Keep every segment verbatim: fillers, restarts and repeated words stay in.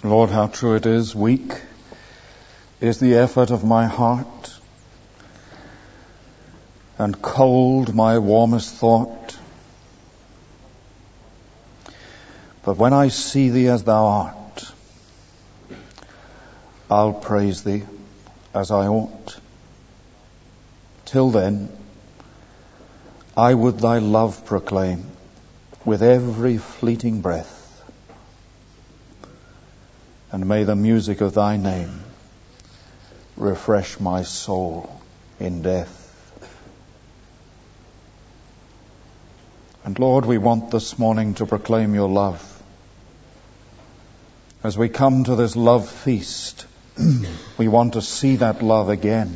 Lord, how true it is. Weak is the effort of my heart, and cold my warmest thought. But when I see thee as thou art, I'll praise thee as I ought. Till then, I would thy love proclaim with every fleeting breath. And may the music of thy name refresh my soul in death. And Lord, we want this morning to proclaim your love. As we come to this love feast, we want to see that love again.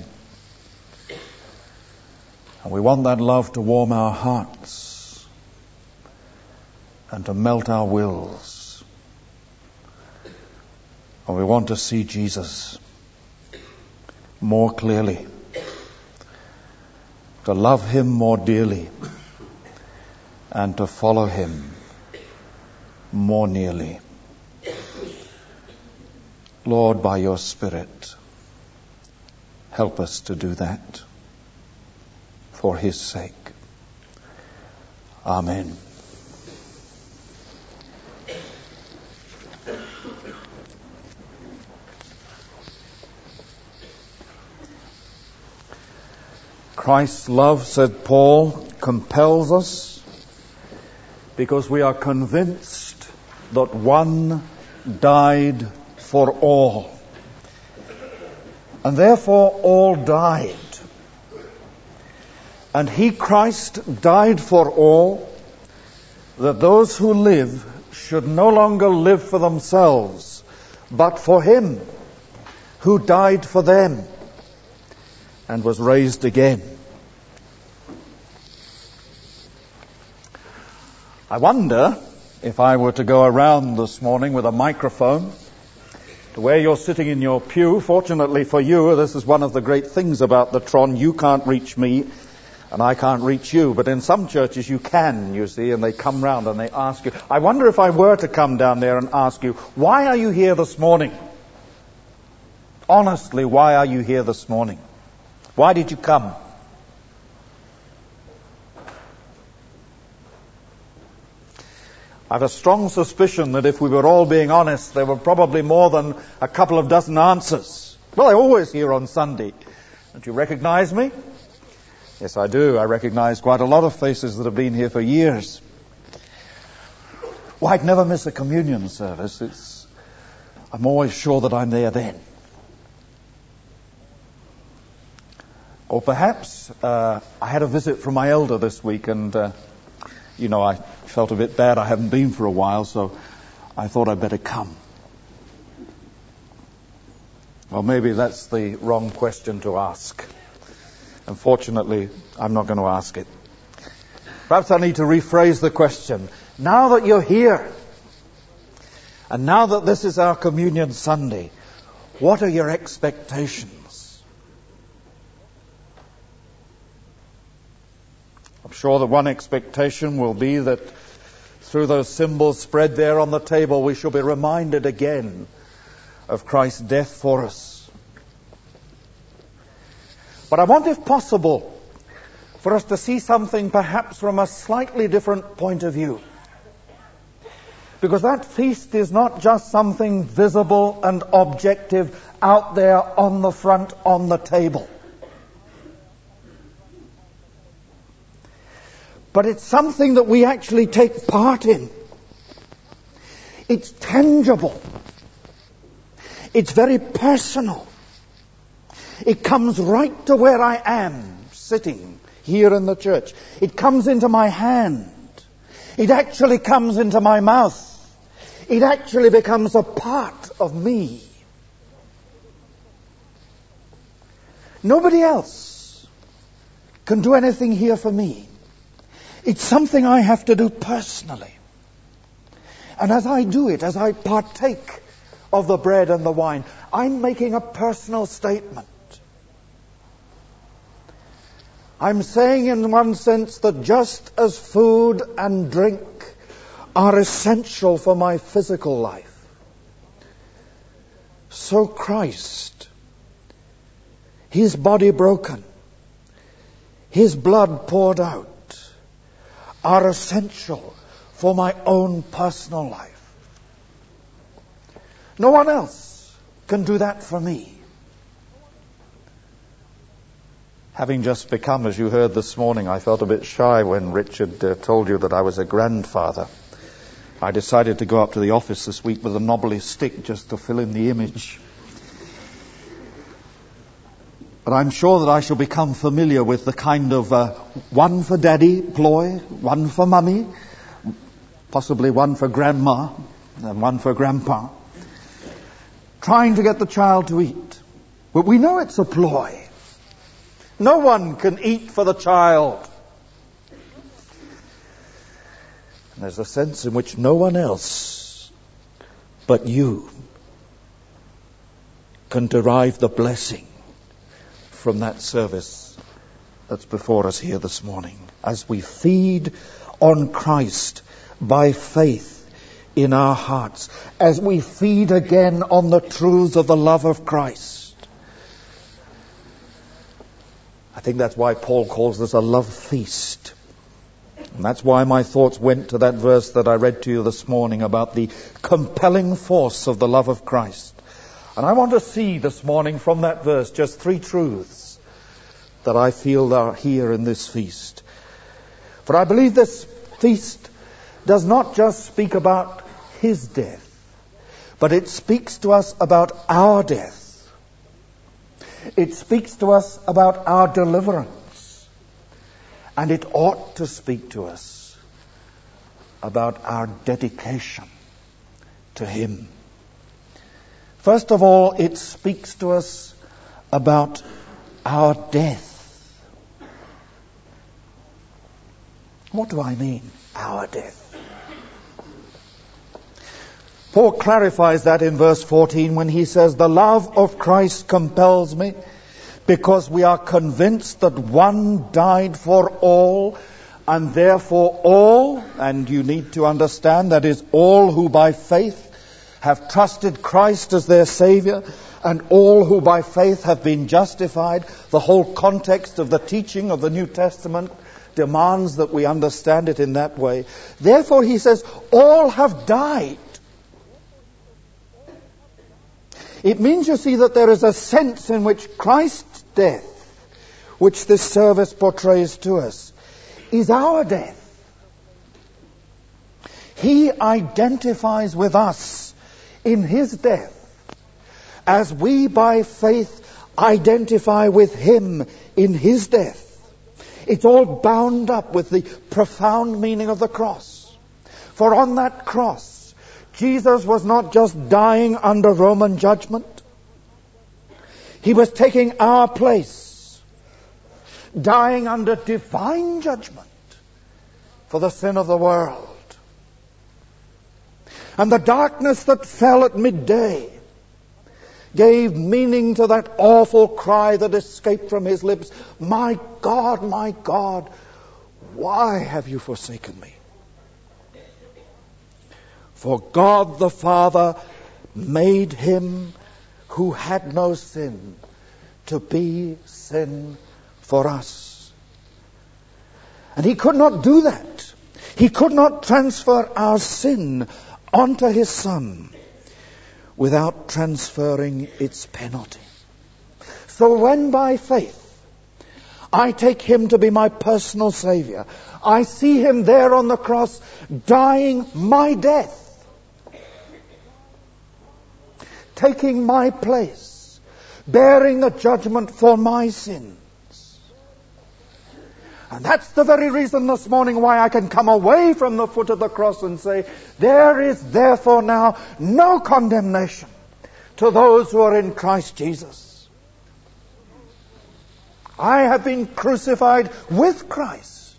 And we want that love to warm our hearts and to melt our wills. And we want to see Jesus more clearly, to love him more dearly, and to follow him more nearly. Lord, by your Spirit, help us to do that for his sake. Amen. Christ's love, said Paul, compels us because we are convinced that one died for all. And therefore all died. And he, Christ, died for all, that those who live should no longer live for themselves, but for him who died for them and was raised again. I wonder if I were to go around this morning with a microphone to where you're sitting in your pew. Fortunately for you, this is one of the great things about the Tron. You can't reach me and I can't reach you. But in some churches you can, you see, and they come round and they ask you. I wonder if I were to come down there and ask you, why are you here this morning? Honestly, why are you here this morning? Why did you come? I have a strong suspicion that if we were all being honest, there were probably more than a couple of dozen answers. Well, I'm always here on Sunday. Don't you recognize me? Yes, I do. I recognize quite a lot of faces that have been here for years. Well, I'd never miss a communion service. It's, I'm always sure that I'm there then. Or perhaps uh, I had a visit from my elder this week and, uh, you know, I felt a bit bad. I haven't been for a while, so I thought I'd better come. Well, maybe that's the wrong question to ask. Unfortunately, I'm not going to ask it. Perhaps I need to rephrase the question. Now that you're here, and now that this is our Communion Sunday, what are your expectations? I'm sure that one expectation will be that through those symbols spread there on the table, we shall be reminded again of Christ's death for us. But I want, if possible, for us to see something perhaps from a slightly different point of view. Because that feast is not just something visible and objective out there on the front, on the table. But it's something that we actually take part in. It's tangible. It's very personal. It comes right to where I am, sitting here in the church. It comes into my hand. It actually comes into my mouth. It actually becomes a part of me. Nobody else can do anything here for me. It's something I have to do personally. And as I do it, as I partake of the bread and the wine, I'm making a personal statement. I'm saying in one sense that just as food and drink are essential for my physical life, So Christ, his body broken, his blood poured out, are essential for my own personal life. No one else can do that for me. Having just become, as you heard this morning, I felt a bit shy when Richard uh, told you that I was a grandfather. I decided to go up to the office this week with a knobbly stick just to fill in the image. But I'm sure that I shall become familiar with the kind of uh, one for daddy ploy, one for mummy, possibly one for grandma, and one for grandpa, trying to get the child to eat. But we know it's a ploy. No one can eat for the child. And there's a sense in which no one else but you can derive the blessing from that service that's before us here this morning. As we feed on Christ by faith in our hearts, as we feed again on the truths of the love of Christ. I think that's why Paul calls this a love feast. And that's why my thoughts went to that verse that I read to you this morning about the compelling force of the love of Christ. And I want to see this morning from that verse just three truths that I feel are here in this feast. For I believe this feast does not just speak about his death, but it speaks to us about our death. It speaks to us about our deliverance. And it ought to speak to us about our dedication to him. First of all, it speaks to us about our death. What do I mean, our death? Paul clarifies that in verse fourteen when he says, "The love of Christ compels me, because we are convinced that one died for all, and therefore all," and you need to understand that is all who by faith have trusted Christ as their Savior, and all who by faith have been justified. The whole context of the teaching of the New Testament demands that we understand it in that way. Therefore, he says, all have died. It means, you see, that there is a sense in which Christ's death, which this service portrays to us, is our death. He identifies with us in his death, as we by faith identify with him in his death. It's all bound up with the profound meaning of the cross. For on that cross, Jesus was not just dying under Roman judgment. He was taking our place, dying under divine judgment for the sin of the world. And the darkness that fell at midday gave meaning to that awful cry that escaped from his lips, "My God, my God, why have you forsaken me?" For God the Father made him who had no sin to be sin for us. And he could not do that. He could not transfer our sin onto his Son without transferring its penalty. So when by faith I take him to be my personal Savior, I see him there on the cross dying my death, taking my place, bearing the judgment for my sins. And that's the very reason this morning why I can come away from the foot of the cross and say, there is therefore now no condemnation to those who are in Christ Jesus. I have been crucified with Christ.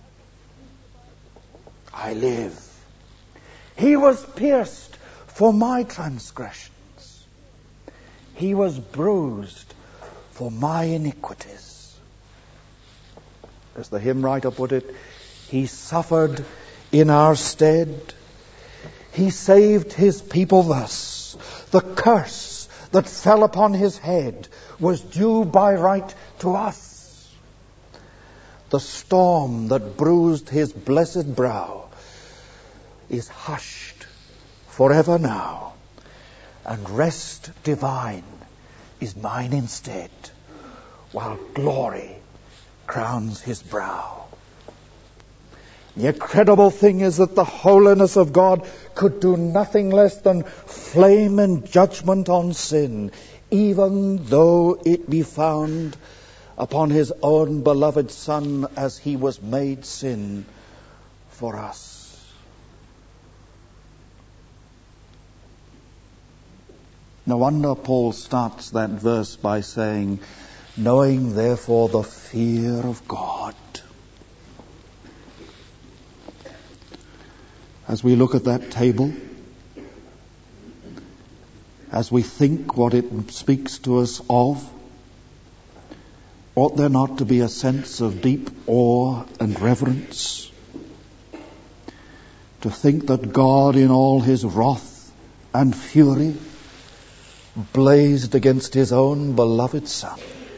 I live. He was pierced for my transgressions. He was bruised for my iniquities. As the hymn writer put it, he suffered in our stead. He saved his people thus. The curse that fell upon his head was due by right to us. The storm that bruised his blessed brow is hushed forever now, and rest divine is mine instead, while glory crowns his brow. The incredible thing is that the holiness of God could do nothing less than flame in judgment on sin, even though it be found upon his own beloved Son as he was made sin for us. No wonder Paul starts that verse by saying, knowing therefore the fear of God. As we look at that table, as we think what it speaks to us of, ought there not to be a sense of deep awe and reverence? To think that God in all his wrath and fury blazed against his own beloved Son.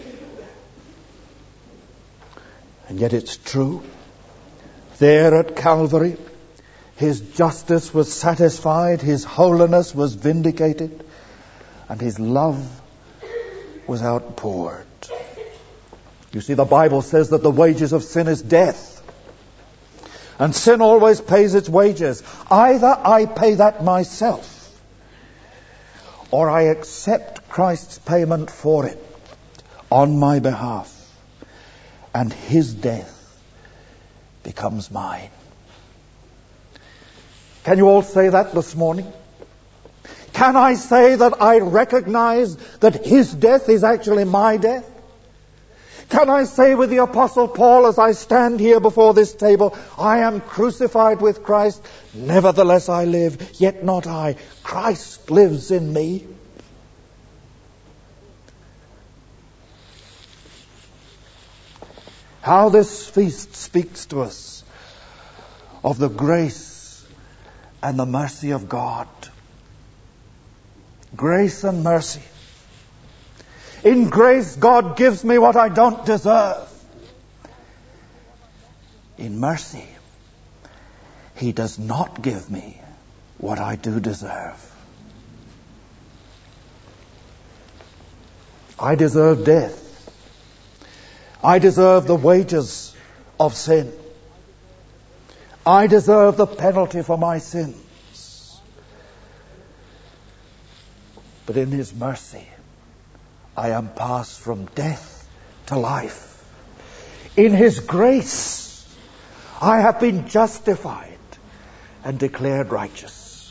And yet it's true. There at Calvary, his justice was satisfied, his holiness was vindicated, and his love was outpoured. You see, the Bible says that the wages of sin is death. And sin always pays its wages. Either I pay that myself, or I accept Christ's payment for it on my behalf, and his death becomes mine. Can you all say that this morning? Can I say that I recognize that his death is actually my death? Can I say with the Apostle Paul as I stand here before this table, I am crucified with Christ, nevertheless I live, yet not I. Christ lives in me. How this feast speaks to us of the grace and the mercy of God. Grace and mercy. In grace, God gives me what I don't deserve. In mercy, he does not give me what I do deserve. I deserve death. I deserve the wages of sin. I deserve the penalty for my sins. But in his mercy, I am passed from death to life. In his grace, I have been justified and declared righteous.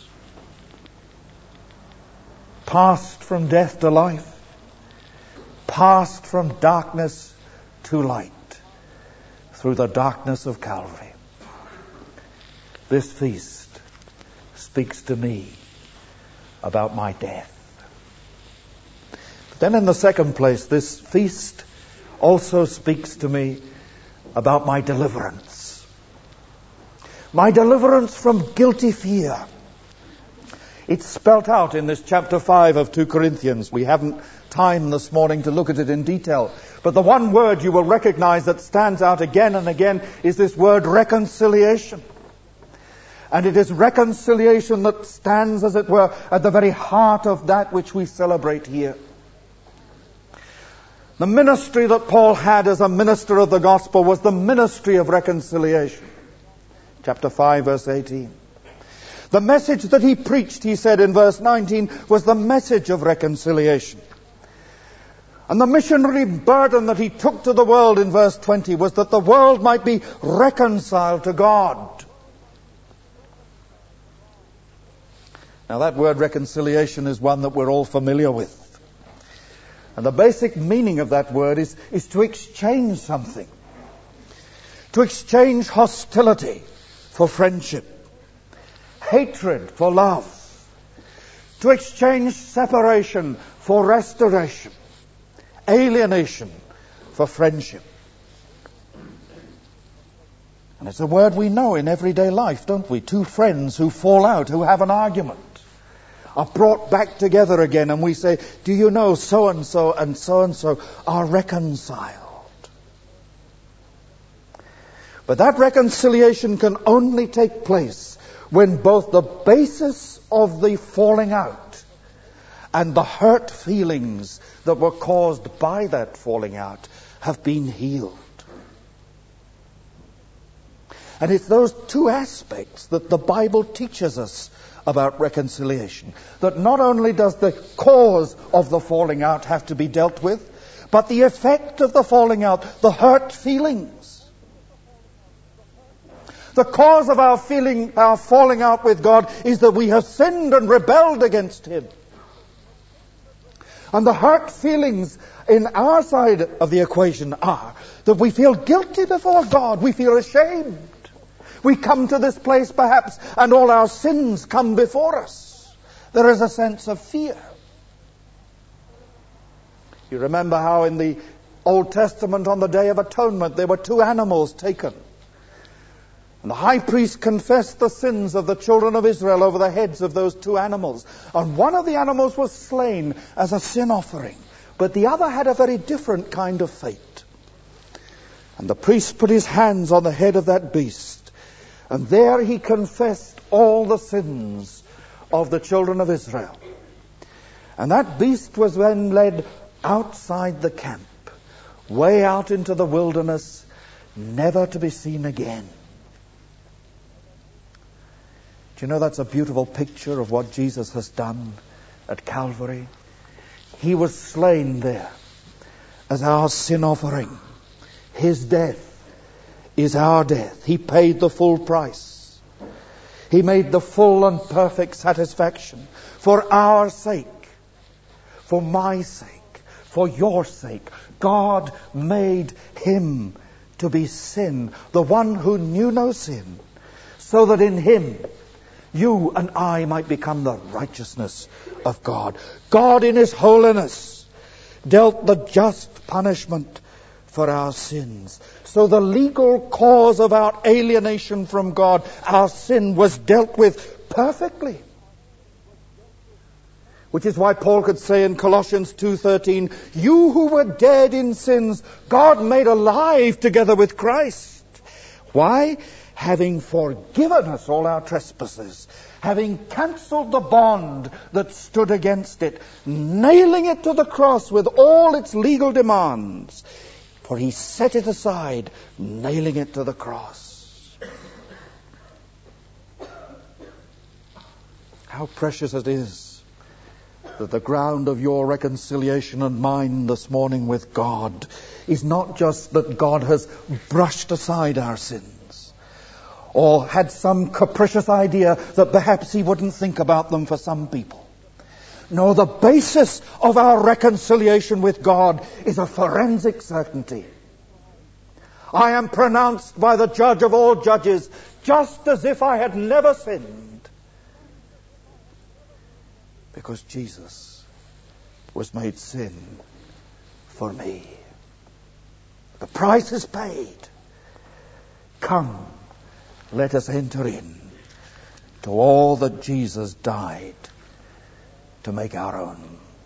Passed from death to life. Passed from darkness to light through the darkness of Calvary. This feast speaks to me about my death. But then in the second place, this feast also speaks to me about my deliverance. My deliverance from guilty fear. It's spelt out in this chapter five of Second Corinthians. We haven't time this morning to look at it in detail. But the one word you will recognize that stands out again and again is this word reconciliation. And it is reconciliation that stands, as it were, at the very heart of that which we celebrate here. The ministry that Paul had as a minister of the gospel was the ministry of reconciliation. Chapter five, verse eighteen. The message that he preached, he said in verse nineteen, was the message of reconciliation. And the missionary burden that he took to the world in verse twenty was that the world might be reconciled to God. Now that word reconciliation is one that we're all familiar with. And the basic meaning of that word is, is to exchange something. To exchange hostility for friendship. Hatred for love. To exchange separation for restoration. Alienation for friendship. And it's a word we know in everyday life, don't we? Two friends who fall out, who have an argument. are brought back together again, and we say, do you know so-and-so and so-and-so are reconciled? But that reconciliation can only take place when both the basis of the falling out and the hurt feelings that were caused by that falling out have been healed. And it's those two aspects that the Bible teaches us about reconciliation. That not only does the cause of the falling out have to be dealt with, but the effect of the falling out, the hurt feelings. The cause of our feeling, our falling out with God is that we have sinned and rebelled against Him. And the hurt feelings in our side of the equation are that we feel guilty before God. We feel ashamed. We come to this place perhaps and all our sins come before us. There is a sense of fear. You remember how in the Old Testament on the Day of Atonement there were two animals taken. And the high priest confessed the sins of the children of Israel over the heads of those two animals. And one of the animals was slain as a sin offering, but the other had a very different kind of fate. And the priest put his hands on the head of that beast, and there he confessed all the sins of the children of Israel. And that beast was then led outside the camp, way out into the wilderness, never to be seen again. Do you know that's a beautiful picture of what Jesus has done at Calvary? He was slain there as our sin offering. His death is our death. He paid the full price. He made the full and perfect satisfaction for our sake, for my sake, for your sake. God made Him to be sin, the one who knew no sin, so that in Him you and I might become the righteousness of God. God in His holiness dealt the just punishment for our sins. So the legal cause of our alienation from God, our sin, was dealt with perfectly. Which is why Paul could say in Colossians two thirteen, you who were dead in sins, God made alive together with Christ. Why? Having forgiven us all our trespasses, having cancelled the bond that stood against it, nailing it to the cross with all its legal demands. For He set it aside, nailing it to the cross. How precious it is that the ground of your reconciliation and mine this morning with God is not just that God has brushed aside our sins, or had some capricious idea that perhaps He wouldn't think about them for some people. No, the basis of our reconciliation with God is a forensic certainty. I am pronounced by the judge of all judges just as if I had never sinned, because Jesus was made sin for me. The price is paid. Come, let us enter in to all that Jesus died to make our own.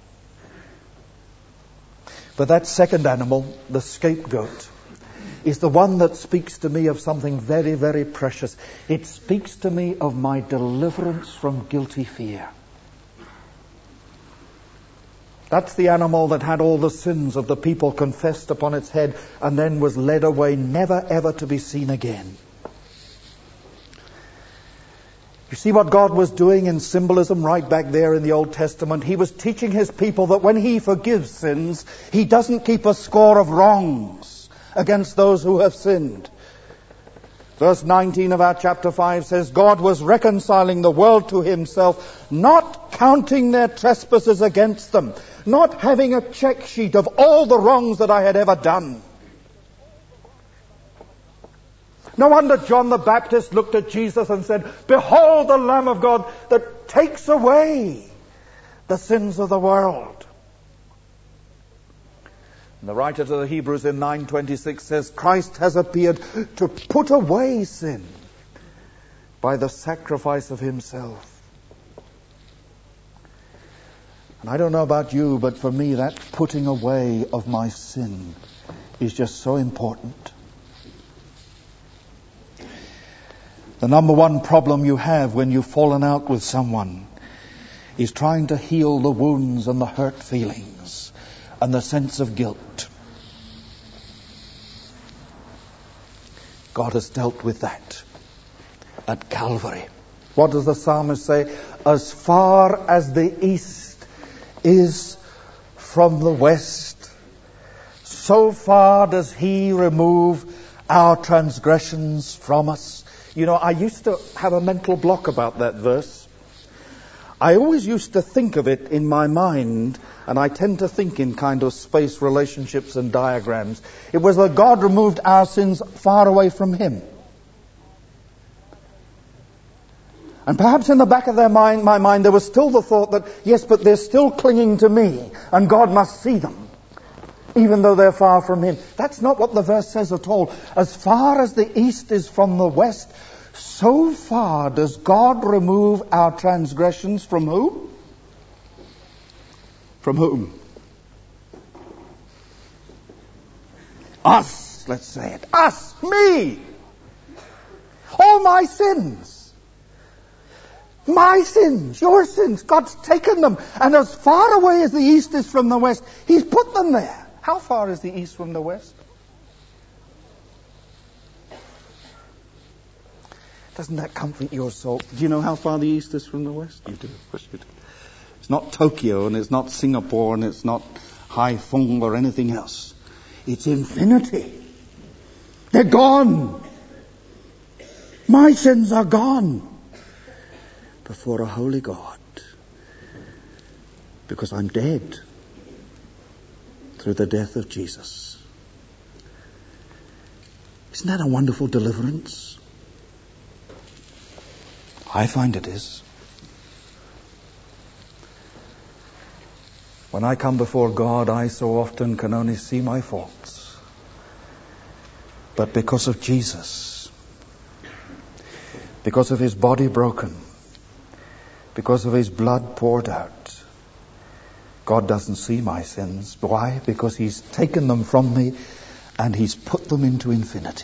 But that second animal, the scapegoat, is the one that speaks to me of something very, very precious. It speaks to me of my deliverance from guilty fear. That's the animal that had all the sins of the people confessed upon its head and then was led away, never ever to be seen again. You see what God was doing in symbolism right back there in the Old Testament? He was teaching His people that when He forgives sins, He doesn't keep a score of wrongs against those who have sinned. Verse nineteen of our chapter five says, God was reconciling the world to Himself, not counting their trespasses against them, not having a check sheet of all the wrongs that I had ever done. No wonder John the Baptist looked at Jesus and said, behold the Lamb of God that takes away the sins of the world. And the writer to the Hebrews in nine twenty-six says, Christ has appeared to put away sin by the sacrifice of Himself. And I don't know about you, but for me that putting away of my sin is just so important. The number one problem you have when you've fallen out with someone is trying to heal the wounds and the hurt feelings and the sense of guilt. God has dealt with that at Calvary. What does the psalmist say? As far as the east is from the west, so far does he remove our transgressions from us. You know, I used to have a mental block about that verse. I always used to think of it in my mind, and I tend to think in kind of space relationships and diagrams. It was that God removed our sins far away from him. And perhaps in the back of their mind, my mind, there was still the thought that, yes, but they're still clinging to me, and God must see them, even though they're far from him. That's not what the verse says at all. As far as the east is from the west, so far does God remove our transgressions from whom? From whom? Us, let's say it. Us, me. All my sins. My sins, your sins, God's taken them. And as far away as the east is from the west, he's put them there. How far is the east from the west? Doesn't that comfort your soul? Do you know how far the east is from the west? You do, of course you do. It's not Tokyo, and it's not Singapore, and it's not Haiphong or anything else. It's infinity. They're gone. My sins are gone before a holy God, because I'm dead through the death of Jesus. Isn't that a wonderful deliverance? I find it is. When I come before God, I so often can only see my faults. But because of Jesus, because of his body broken, because of his blood poured out, God doesn't see my sins. Why? Because he's taken them from me and he's put them into infinity.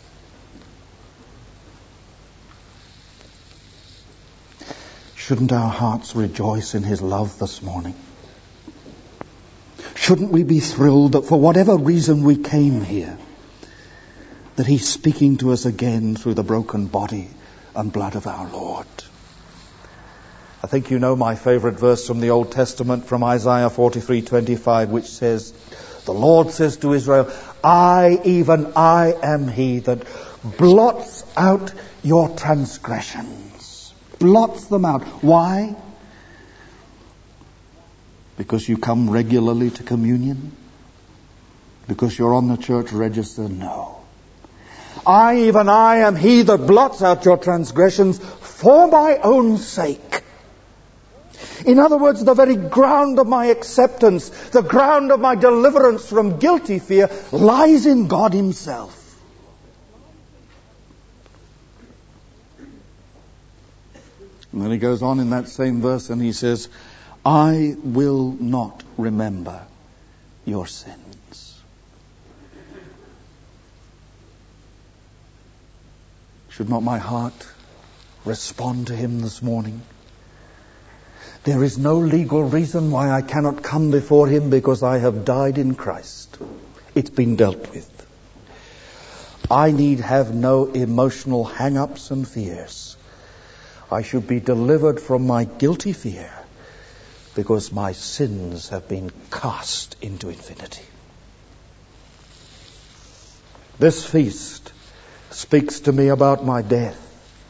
Shouldn't our hearts rejoice in his love this morning? Shouldn't we be thrilled that for whatever reason we came here, that he's speaking to us again through the broken body and blood of our Lord? I think you know my favorite verse from the Old Testament, from Isaiah forty-three twenty-five, which says, the Lord says to Israel, I, even I, am he that blots out your transgressions. Blots them out. Why? Because you come regularly to communion? Because you're on the church register? No. I, even I, am he that blots out your transgressions for my own sake. In other words, the very ground of my acceptance, the ground of my deliverance from guilty fear, lies in God himself. And then he goes on in that same verse and he says, I will not remember your sins. Should not my heart respond to him this morning? There is no legal reason why I cannot come before him, because I have died in Christ. It's been dealt with. I need have no emotional hang-ups and fears. I should be delivered from my guilty fear, because my sins have been cast into infinity. This feast speaks to me about my death.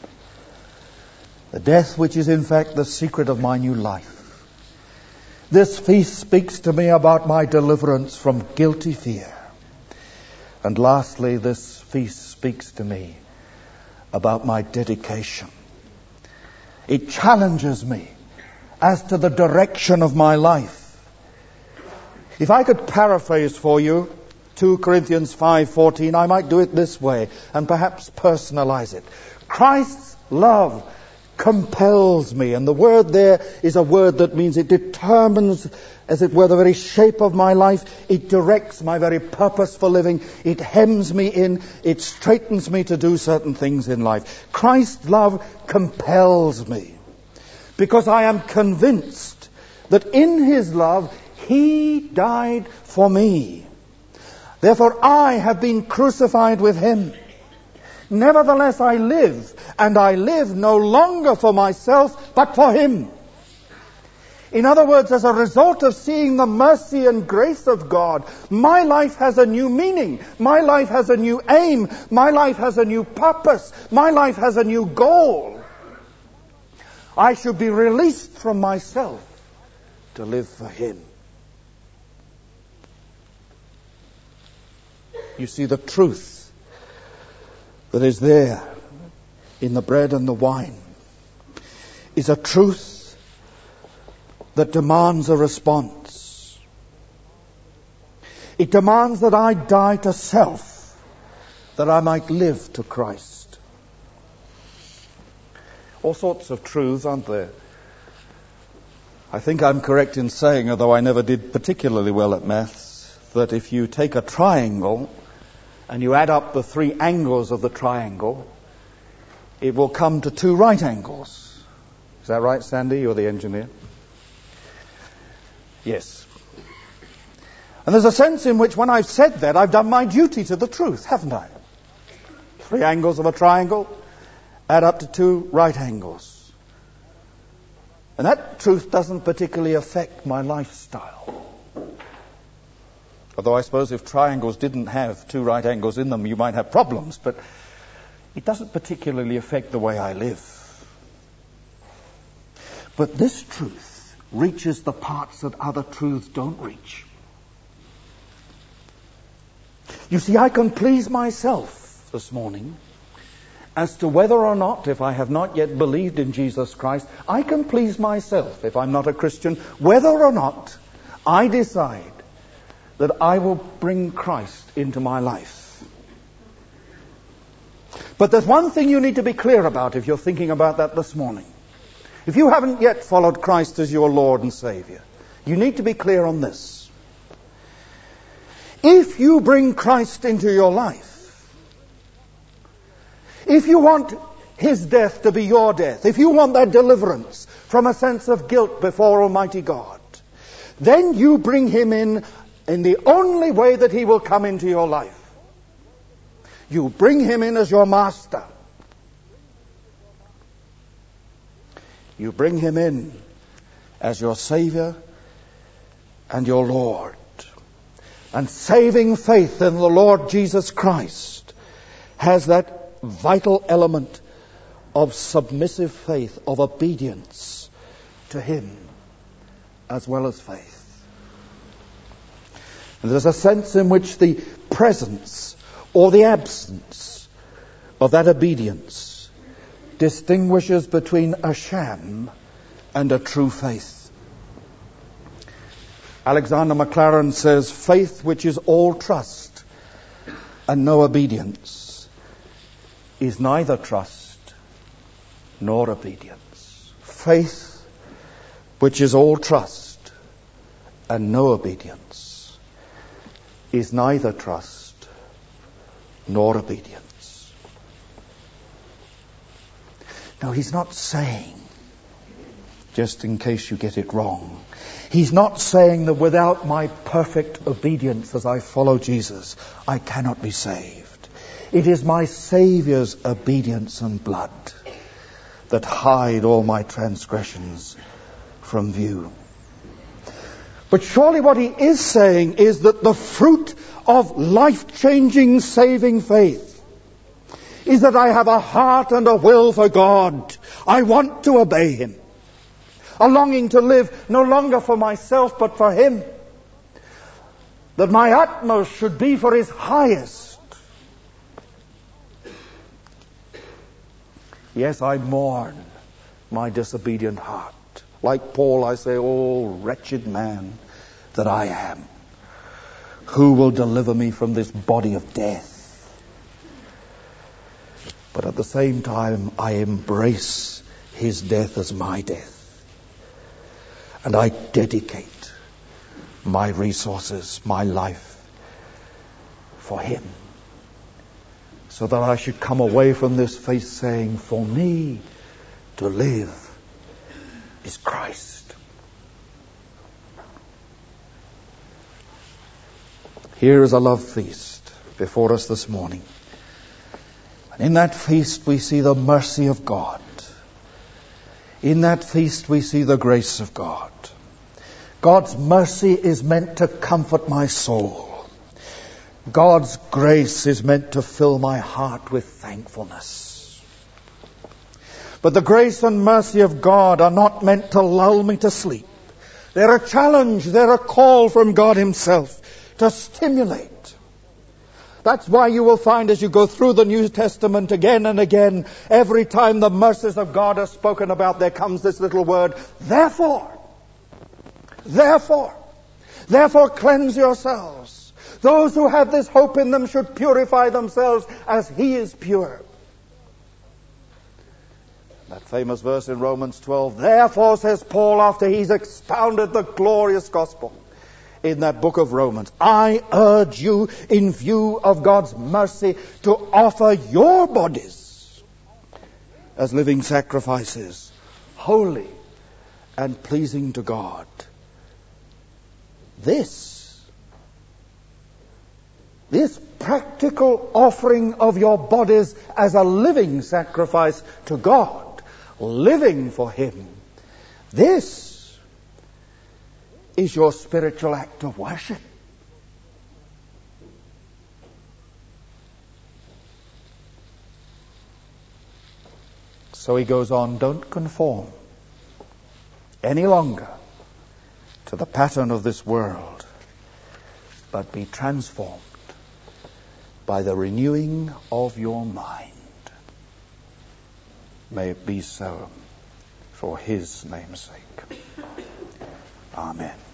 The death which is in fact the secret of my new life. This feast speaks to me about my deliverance from guilty fear. And lastly, this feast speaks to me about my dedication. It challenges me as to the direction of my life. If I could paraphrase for you two Corinthians five fourteen, I might do it this way and perhaps personalize it. Christ's love compels me. And the word there is a word that means it determines, as it were, the very shape of my life. It directs my very purpose for living. It hems me in. It straightens me to do certain things in life. Christ's love compels me because I am convinced that in his love he died for me. Therefore I have been crucified with him. Nevertheless I live, and I live no longer for myself, but for him. In other words, as a result of seeing the mercy and grace of God, my life has a new meaning. My life has a new aim. My life has a new purpose. My life has a new goal. I should be released from myself to live for him. You see, the truth that is there in the bread and the wine is a truth that demands a response. It demands that I die to self, that I might live to Christ. All sorts of truths, aren't there? I think I'm correct in saying, although I never did particularly well at maths, that if you take a triangle and you add up the three angles of the triangle, it will come to two right angles. Is that right, Sandy? You're the engineer. Yes. And there's a sense in which when I've said that, I've done my duty to the truth, haven't I? Three angles of a triangle add up to two right angles. And that truth doesn't particularly affect my lifestyle. Although I suppose if triangles didn't have two right angles in them, you might have problems, but it doesn't particularly affect the way I live. But this truth reaches the parts that other truths don't reach. You see, I can please myself this morning as to whether or not, if I have not yet believed in Jesus Christ, I can please myself, if I'm not a Christian, whether or not I decide that I will bring Christ into my life. But there's one thing you need to be clear about if you're thinking about that this morning. If you haven't yet followed Christ as your Lord and Savior, you need to be clear on this. If you bring Christ into your life, if you want his death to be your death, if you want that deliverance from a sense of guilt before Almighty God, then you bring him in in the only way that he will come into your life. You bring him in as your master. You bring him in as your Savior and your Lord. And saving faith in the Lord Jesus Christ has that vital element of submissive faith, of obedience to him, as well as faith. And there's a sense in which the presence or the absence of that obedience distinguishes between a sham and a true faith. Alexander Maclaren says, faith which is all trust and no obedience is neither trust nor obedience. Faith which is all trust and no obedience is neither trust nor obedience. Now, he's not saying, just in case you get it wrong, he's not saying that without my perfect obedience as I follow Jesus, I cannot be saved. It is my Saviour's obedience and blood that hide all my transgressions from view. But surely what he is saying is that the fruit of life-changing, saving faith is that I have a heart and a will for God. I want to obey him. A longing to live no longer for myself but for him. That my utmost should be for his highest. Yes, I mourn my disobedient heart. Like Paul, I say, oh, wretched man that I am. Who will deliver me from this body of death? But at the same time, I embrace his death as my death. And I dedicate my resources, my life, for him. So that I should come away from this faith saying, for me to live is Christ. Here is a love feast before us this morning. And in that feast we see the mercy of God. In that feast we see the grace of God. God's mercy is meant to comfort my soul. God's grace is meant to fill my heart with thankfulness. But the grace and mercy of God are not meant to lull me to sleep. They're a challenge, they're a call from God himself to stimulate. That's why you will find as you go through the New Testament again and again, every time the mercies of God are spoken about, there comes this little word, therefore. Therefore. Therefore cleanse yourselves. Those who have this hope in them should purify themselves as he is pure. That famous verse in Romans twelve, therefore, says Paul, after he's expounded the glorious gospel in that book of Romans, I urge you, in view of God's mercy, to offer your bodies as living sacrifices, holy and pleasing to God. This, this practical offering of your bodies as a living sacrifice to God, living for him, this is your spiritual act of worship. So he goes on, don't conform any longer to the pattern of this world, but be transformed by the renewing of your mind. May it be so for his name's sake. Amen.